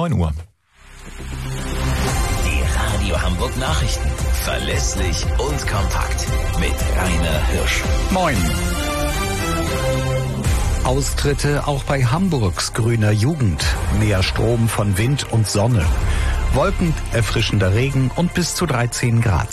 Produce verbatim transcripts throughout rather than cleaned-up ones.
neun Uhr. Die Radio Hamburg Nachrichten. Verlässlich und kompakt. Mit Rainer Hirsch. Moin. Austritte auch bei Hamburgs grüner Jugend. Mehr Strom von Wind und Sonne. Wolken, erfrischender Regen und bis zu dreizehn Grad.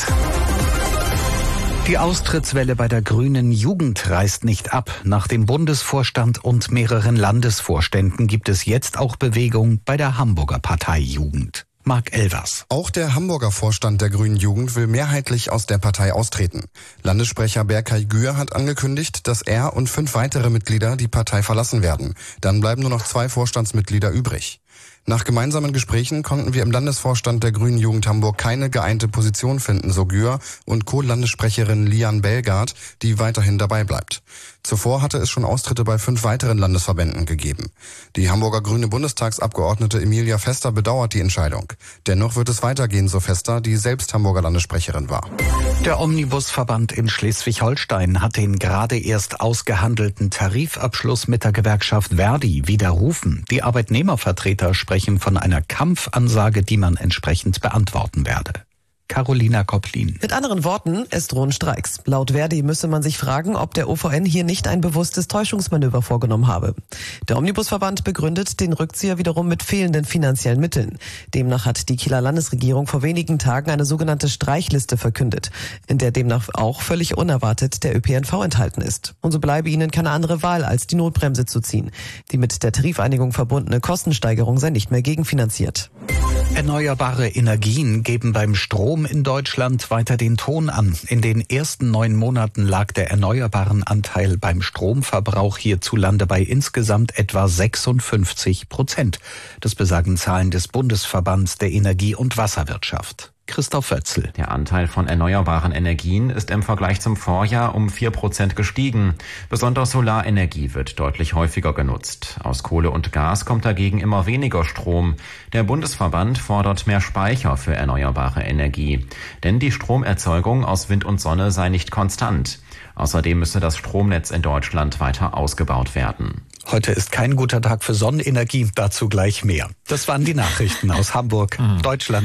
Die Austrittswelle bei der grünen Jugend reißt nicht ab. Nach dem Bundesvorstand und mehreren Landesvorständen gibt es jetzt auch Bewegung bei der Hamburger Partei Jugend. Marc Elvers. Auch der Hamburger Vorstand der Grünen Jugend will mehrheitlich aus der Partei austreten. Landessprecher Berkay Güür hat angekündigt, dass er und fünf weitere Mitglieder die Partei verlassen werden. Dann bleiben nur noch zwei Vorstandsmitglieder übrig. Nach gemeinsamen Gesprächen konnten wir im Landesvorstand der Grünen Jugend Hamburg keine geeinte Position finden, so Güür und Co-Landessprecherin Lian Belgard, die weiterhin dabei bleibt. Zuvor hatte es schon Austritte bei fünf weiteren Landesverbänden gegeben. Die Hamburger grüne Bundestagsabgeordnete Emilia Vester bedauert die Entscheidung. Dennoch wird es weitergehen, so Vester, die selbst Hamburger Landessprecherin war. Der Omnibusverband in Schleswig-Holstein hat den gerade erst ausgehandelten Tarifabschluss mit der Gewerkschaft Verdi widerrufen. Die Arbeitnehmervertreter sprechen von einer Kampfansage, die man entsprechend beantworten werde. Carolina Kopplin. Mit anderen Worten, es drohen Streiks. Laut Verdi müsse man sich fragen, ob der O V N hier nicht ein bewusstes Täuschungsmanöver vorgenommen habe. Der Omnibusverband begründet den Rückzieher wiederum mit fehlenden finanziellen Mitteln. Demnach hat die Kieler Landesregierung vor wenigen Tagen eine sogenannte Streichliste verkündet, in der demnach auch völlig unerwartet der Ö P N V enthalten ist. Und so bleibe ihnen keine andere Wahl, als die Notbremse zu ziehen. Die mit der Tarifeinigung verbundene Kostensteigerung sei nicht mehr gegenfinanziert. Erneuerbare Energien geben beim Strom in Deutschland weiter den Ton an. In den ersten neun Monaten lag der erneuerbaren Anteil beim Stromverbrauch hierzulande bei insgesamt etwa sechsundfünfzig Prozent. Das besagen Zahlen des Bundesverbands der Energie- und Wasserwirtschaft. Christoph Wötzl. Der Anteil von erneuerbaren Energien ist im Vergleich zum Vorjahr um vier Prozent gestiegen. Besonders Solarenergie wird deutlich häufiger genutzt. Aus Kohle und Gas kommt dagegen immer weniger Strom. Der Bundesverband fordert mehr Speicher für erneuerbare Energie. Denn die Stromerzeugung aus Wind und Sonne sei nicht konstant. Außerdem müsse das Stromnetz in Deutschland weiter ausgebaut werden. Heute ist kein guter Tag für Sonnenenergie, dazu gleich mehr. Das waren die Nachrichten aus Hamburg, Deutschland.